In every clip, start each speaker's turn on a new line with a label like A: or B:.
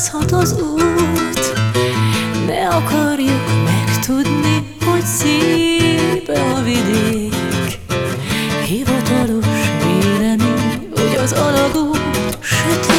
A: változhat az út. Ne akarjuk megtudni, hogy szép a vidék. Hivatalos vélemény, hogy az alagút sötét.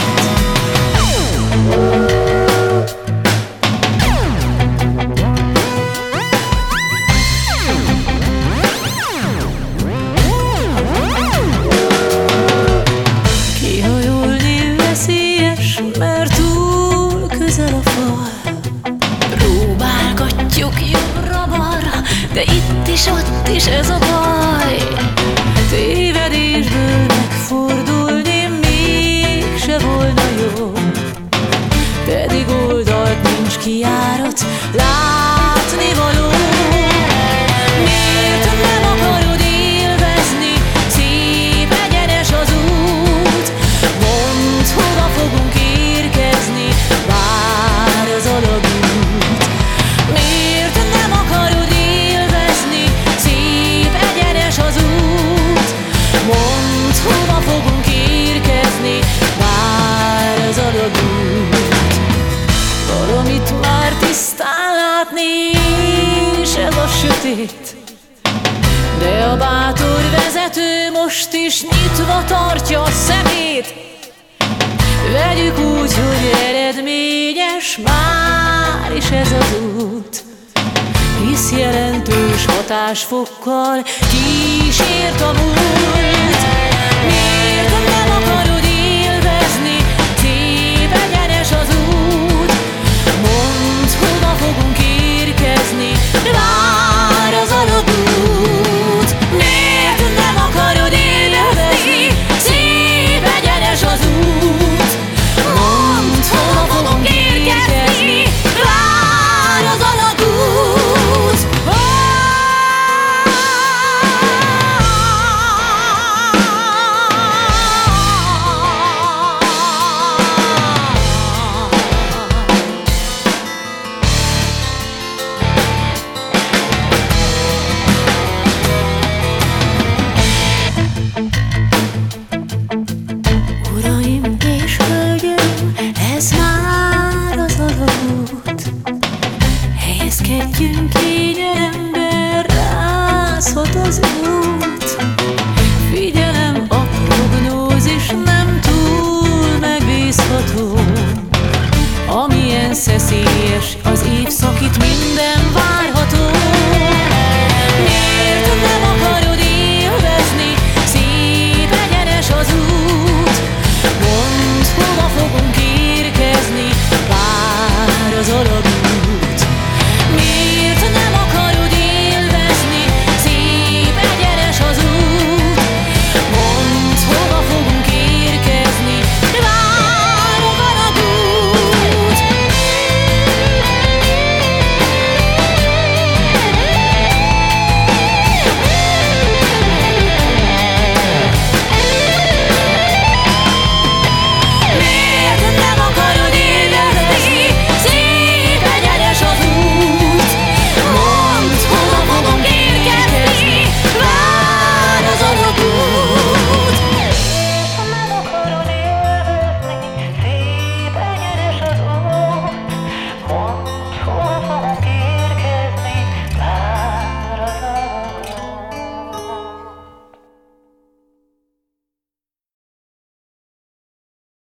A: Kihajolni veszélyes, mert túl közel a fal. Próbálgatjuk jobbra-balra, de itt is, ott is ez a baj. Tévedésből megfordulni mégse volna jó, pedig oldalt nincs kijárat, látnivaló. Miért nem akarod élvezni, szép egyenes az út? Mondd, hova fogunk érkezni, vár az alagút. Miért nem akarod élvezni, szép egyenes az út? Mondd, hova fogunk érkezni, vár az alagút. Valamit már tisztán látni, és ez a sötét. De a bátor vezető most is nyitva tartja a szemét. Vegyük úgy, hogy eredményes már is ez az út, hisz jelentős hatásfokkal kísért a múlt. Miért nem akarod